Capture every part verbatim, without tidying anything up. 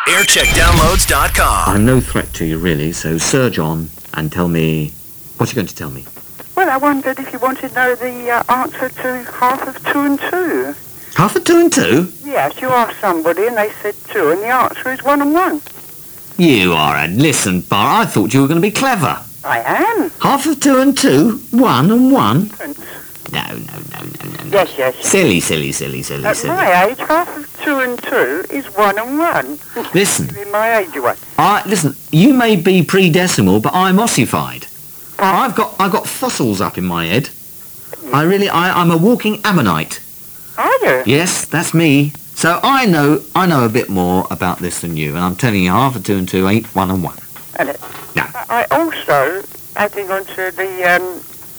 aircheck downloads dot com. I'm no threat to you, really, so surge on and tell me what you're going to tell me. Well, I wondered if you wanted to know the uh, answer to half of two and two. Half of two and two? Yes, you asked somebody and they said two, and the answer is one and one. You are a... Listen, Bar, I thought you were going to be clever. I am. Half of two and two? One and one? No, no, no, no, no. Yes, yes. Silly, silly, silly, silly, At silly. my age, half of two and two is one and one. Listen. In my age, you are. I, listen, you may be pre-decimal, but I'm ossified. I've got I've got fossils up in my head. I really, I, I'm a walking ammonite. Are you? Yes, that's me. So I know I know a bit more about this than you, and I'm telling you, half of two and two ain't one and one. And it, No. I also, adding on to the, um,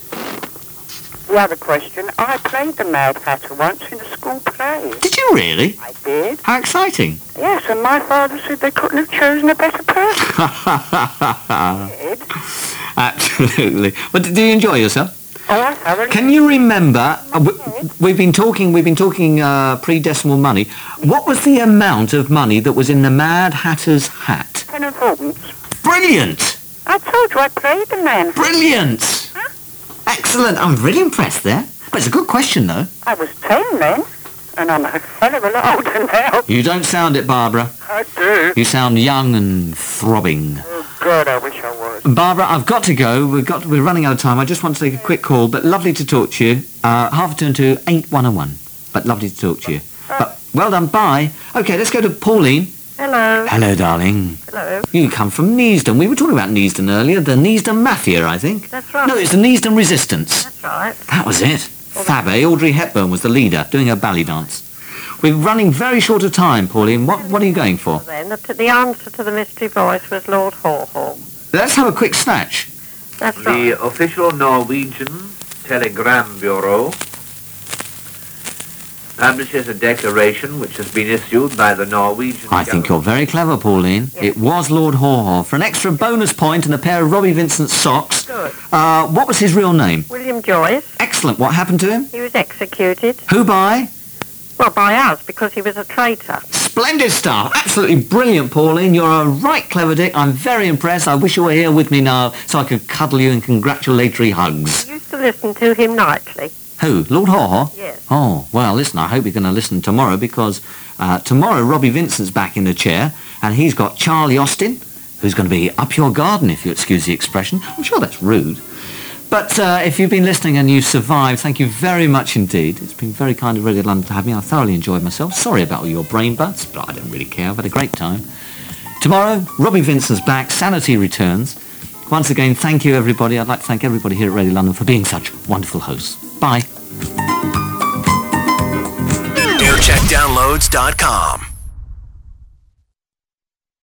the other question, I played the Mad Hatter once in a school play. Did you really? I did. How exciting. Yes, and my father said they couldn't have chosen a better person. Did. Absolutely. Well, did you enjoy yourself? Oh, I thoroughly Can you remember, uh, we, we've been talking, we've been talking uh, pre-decimal money. What was the amount of money that was in the Mad Hatter's hat? ten and fourpence. Brilliant! I told you I played the man. Brilliant! Huh? Excellent. I'm really impressed there. But it's a good question, though. I was ten then, and I'm a hell of a lot older now. You don't sound it, Barbara. I do. You sound young and throbbing. Oh, God, I wish I was. Barbara, I've got to go. We've got. We're running out of time. I just want to take a quick call, but lovely to talk to you. Uh, half of two and two ain't one and one, but lovely to talk to you. But well done. Bye. Okay, let's go to Pauline. Hello. Hello, darling. Hello. You come from Neasden. We were talking about Neasden earlier. The Neasden Mafia, I think. That's right. No, it's the Neasden Resistance. That's right. That was it. Fab, eh? Audrey Hepburn was the leader, doing her ballet dance. We're running very short of time, Pauline. What What are you going for? Then the, the answer to the mystery voice was Lord Haw Haw. Let's have a quick snatch. That's right. The official Norwegian Telegram Bureau publishes a declaration which has been issued by the Norwegian I think you're government. very clever, Pauline. Yes. It was Lord Haw Haw. For an extra bonus point and a pair of Robbie Vincent socks. Good. Uh, what was his real name? William Joyce. Excellent. What happened to him? He was executed. Who by? Well, by us, because he was a traitor. Splendid stuff. Absolutely brilliant, Pauline. You're a right clever dick. I'm very impressed. I wish you were here with me now so I could cuddle you in congratulatory hugs. I used to listen to him nightly. Who? Lord Haw Haw? Yes. Oh, well, listen, I hope you're going to listen tomorrow because uh, tomorrow Robbie Vincent's back in the chair and he's got Charlie Austin, who's going to be up your garden, if you excuse the expression. I'm sure that's rude. But uh, if you've been listening and you've survived, thank you very much indeed. It's been very kind of Radio London to have me. I thoroughly enjoyed myself. Sorry about all your brain butts, but I don't really care. I've had a great time. Tomorrow, Robbie Vincent's back. Sanity returns. Once again, thank you, everybody. I'd like to thank everybody here at Radio London for being such wonderful hosts. Bye. aircheck downloads dot com.